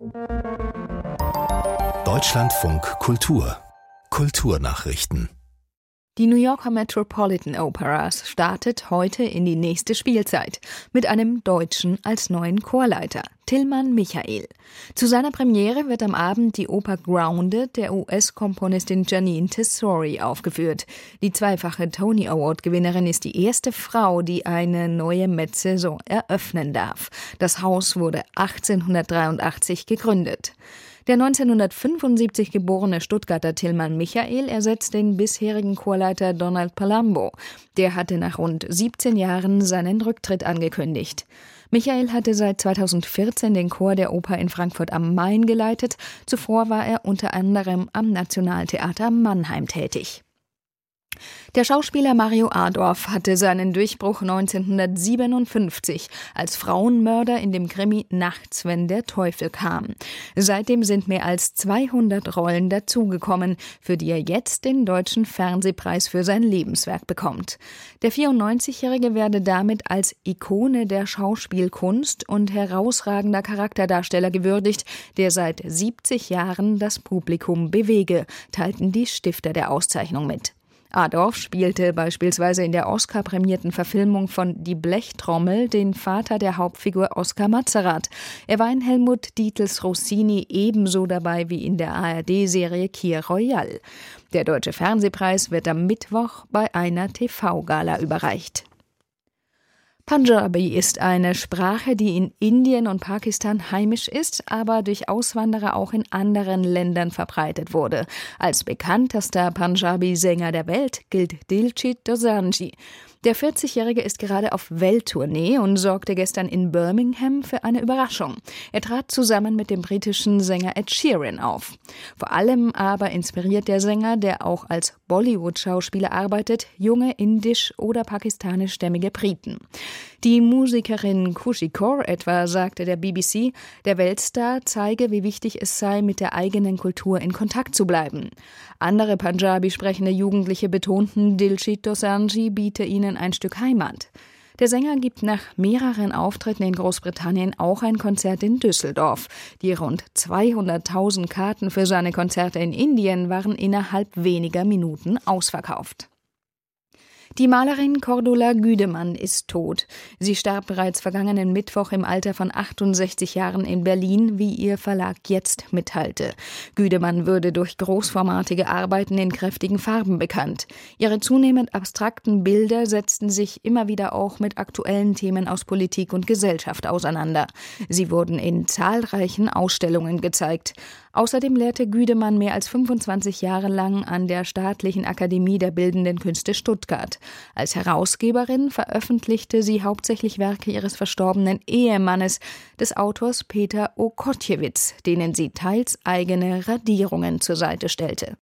Deutschlandfunk Kultur Kulturnachrichten. Die New Yorker Metropolitan Opera startet heute in die nächste Spielzeit mit einem Deutschen als neuen Chorleiter, Tilman Michael. Zu seiner Premiere wird am Abend die Oper Grounded der US-Komponistin Jeanine Tesori aufgeführt. Die zweifache Tony Award-Gewinnerin ist die erste Frau, die eine neue Met-Saison eröffnen darf. Das Haus wurde 1883 gegründet. Der 1975 geborene Stuttgarter Tilman Michael ersetzt den bisherigen Chorleiter Donald Palumbo. Der hatte nach rund 17 Jahren seinen Rücktritt angekündigt. Michael hatte seit 2014 den Chor der Oper in Frankfurt am Main geleitet. Zuvor war er unter anderem am Nationaltheater Mannheim tätig. Der Schauspieler Mario Adorf hatte seinen Durchbruch 1957 als Frauenmörder in dem Krimi Nachts, wenn der Teufel kam. Seitdem sind mehr als 200 Rollen dazugekommen, für die er jetzt den Deutschen Fernsehpreis für sein Lebenswerk bekommt. Der 94-Jährige werde damit als Ikone der Schauspielkunst und herausragender Charakterdarsteller gewürdigt, der seit 70 Jahren das Publikum bewege, teilten die Stifter der Auszeichnung mit. Adorf spielte beispielsweise in der Oscar-prämierten Verfilmung von Die Blechtrommel den Vater der Hauptfigur Oskar Matzerath. Er war in Helmut Dietls Rossini ebenso dabei wie in der ARD-Serie Kir Royal. Der Deutsche Fernsehpreis wird am Mittwoch bei einer TV-Gala überreicht. Punjabi ist eine Sprache, die in Indien und Pakistan heimisch ist, aber durch Auswanderer auch in anderen Ländern verbreitet wurde. Als bekanntester Punjabi-Sänger der Welt gilt Diljit Dosanjh. Der 40-Jährige ist gerade auf Welttournee und sorgte gestern in Birmingham für eine Überraschung. Er trat zusammen mit dem britischen Sänger Ed Sheeran auf. Vor allem aber inspiriert der Sänger, der auch als Bollywood-Schauspieler arbeitet, junge indisch- oder pakistanischstämmige Briten. Die Musikerin Khushi Kaur etwa sagte der BBC, der Weltstar zeige, wie wichtig es sei, mit der eigenen Kultur in Kontakt zu bleiben. Andere Punjabi sprechende Jugendliche betonten, Diljit Dosanjh biete ihnen ein Stück Heimat. Der Sänger gibt nach mehreren Auftritten in Großbritannien auch ein Konzert in Düsseldorf. Die rund 200.000 Karten für seine Konzerte in Indien waren innerhalb weniger Minuten ausverkauft. Die Malerin Cordula Güdemann ist tot. Sie starb bereits vergangenen Mittwoch im Alter von 68 Jahren in Berlin, wie ihr Verlag Jetzt mitteilte. Güdemann würde durch großformatige Arbeiten in kräftigen Farben bekannt. Ihre zunehmend abstrakten Bilder setzten sich immer wieder auch mit aktuellen Themen aus Politik und Gesellschaft auseinander. Sie wurden in zahlreichen Ausstellungen gezeigt. Außerdem lehrte Güdemann mehr als 25 Jahre lang an der Staatlichen Akademie der Bildenden Künste Stuttgart. Als Herausgeberin veröffentlichte sie hauptsächlich Werke ihres verstorbenen Ehemannes, des Autors Peter Okotjewitz, denen sie teils eigene Radierungen zur Seite stellte.